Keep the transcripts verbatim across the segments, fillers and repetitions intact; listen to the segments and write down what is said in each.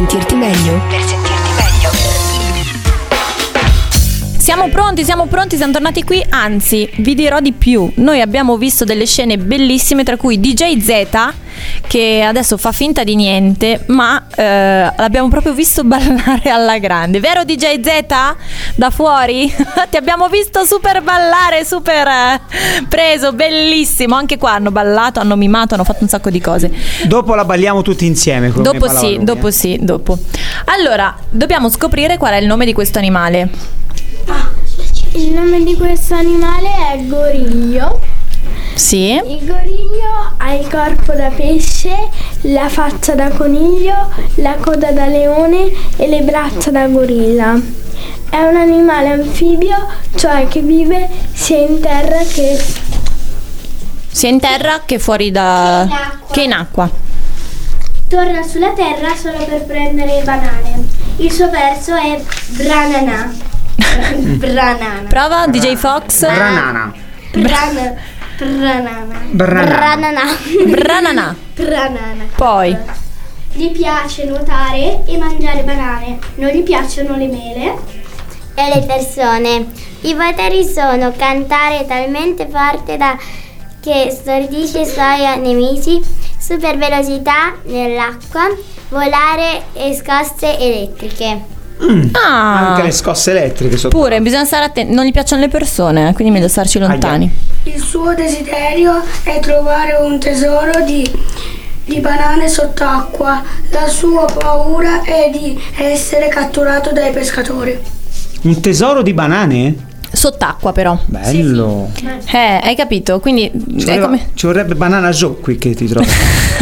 sentirti meglio. Per sentirti meglio. Siamo pronti, siamo pronti, siamo tornati qui. Anzi, vi dirò di più. Noi abbiamo visto delle scene bellissime, tra cui D J Z, che adesso fa finta di niente, ma eh, l'abbiamo proprio visto ballare alla grande. Vero D J Z? Da fuori? Ti abbiamo visto super ballare, super eh, preso, bellissimo. Anche qua hanno ballato, hanno mimato, hanno fatto un sacco di cose. Dopo la balliamo tutti insieme. Come Dopo sì, lui, dopo eh. sì, dopo. Allora, dobbiamo scoprire qual è il nome di questo animale. Il nome di questo animale è goriglio. Sì. Il goriglio ha il corpo da pesce, la faccia da coniglio, la coda da leone e le braccia da gorilla. È un animale anfibio, cioè che vive sia in terra che Sia in terra che fuori da... Che in acqua. Che in acqua. torna sulla terra solo per prendere banane. Il suo verso è brananà. Branana. Prova D J Fox. Branana. Brana. Branana. Branana. Branana. Branana. Poi Gli piace nuotare e mangiare banane. Non gli piacciono le mele e le persone. I poteri sono cantare talmente forte da che stordisce i suoi nemici, super velocità nell'acqua, volare e scosse elettriche. Mm. ah, Anche le scosse elettriche sotto. pure bisogna stare attenti. Non gli piacciono le persone, quindi meglio starci lontani. Il suo desiderio è trovare un tesoro di, di banane sott'acqua. La sua paura è di essere catturato dai pescatori. Un tesoro di banane? Sott'acqua però. Bello. Eh, hai capito? Quindi Ci, è voleva- come... ci vorrebbe Banana Joe qui che ti trovo.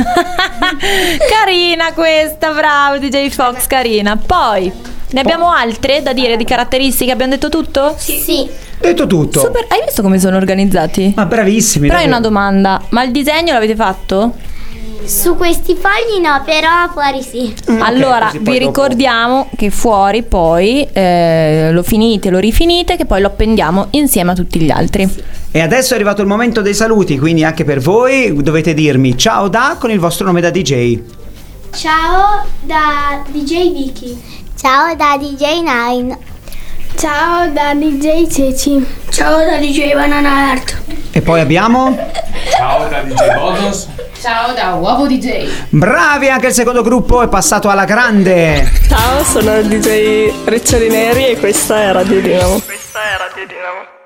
Carina questa, bravo D J Fox, carina. Poi ne abbiamo altre da dire di caratteristiche? Abbiamo detto tutto? Sì. Detto tutto. Super, hai visto come sono organizzati? Ma bravissimi. Però hai davvero. una domanda, ma il disegno l'avete fatto? Su questi fogli no, però fuori sì. Mm, ok, Allora così vi poi dopo- ricordiamo che fuori poi eh, lo finite, lo rifinite, che poi lo appendiamo insieme a tutti gli altri. E adesso è arrivato il momento dei saluti, quindi anche per voi dovete dirmi ciao da con il vostro nome da D J. Ciao da D J Vicky. Ciao da D J Nine. Ciao da D J Ceci. Ciao da D J Banana Art. E poi abbiamo Ciao da D J Bodos. Ciao da Uovo D J. bravi, anche il secondo gruppo è passato alla grande. Ciao, sono il D J Riccioli Neri e questa è Radio Dinamo. Questa è Radio Dinamo.